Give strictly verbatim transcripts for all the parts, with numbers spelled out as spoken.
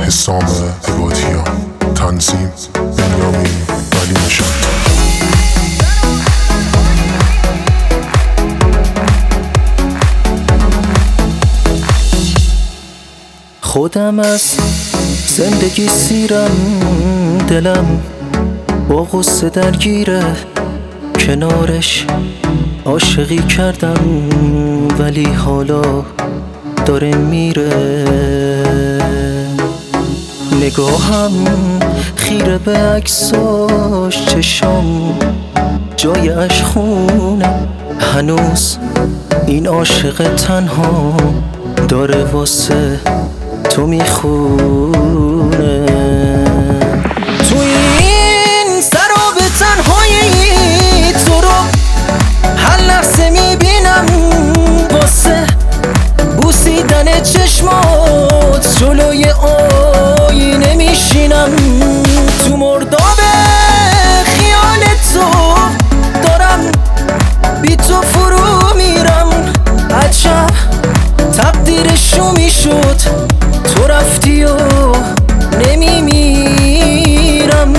حسام عبادیان، تنظیم بنیامین ولی نژاد. خودم از زندگی سیرم، دلم با غصه درگیره، کنارش عاشقی کردم ولی حالا داره میره. نگاهم خیره به عکساش، چشام جای اش خونه، هنوز این عاشق تنها داره واسه تو میخونه. تو این سراب تنهایی تو رو هر لحظه میبینم، واسه بوسیدن چشمات جلوی آینه میشینم. تو مرداب خیال تو دارم بی تو فرو میرم. عجب تقدیرشو میشد تو رفتی و نمیمیرم.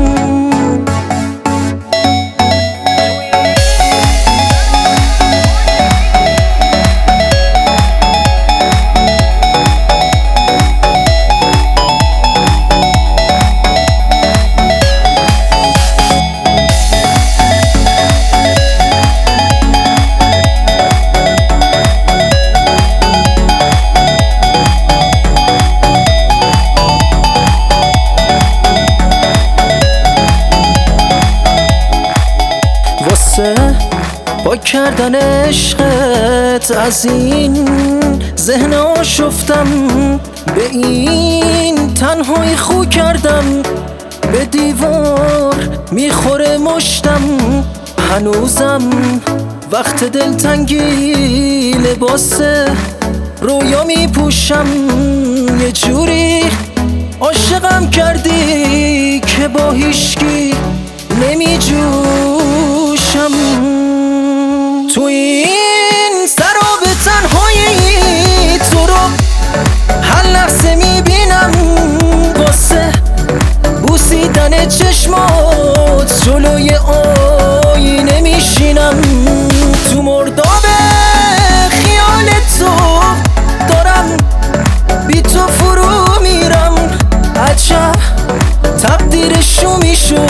با کردن عشقت از این ذهن آشفتم، به این تنهایی خو کردم، به دیوار میخوره مشتم. هنوزم وقت دلتنگی لباس رویا میپوشم. یه جوری عاشقم کردی که با هیچکی نمیجوشم. تو این سراب تنهایی تو رو هر لحظه میبینم، واسه بوسیدن چشمات جلوی آینه میشینم. تو مرداب خیال تو دارم بی تو فرو میرم. عجب تقدیرشو میشد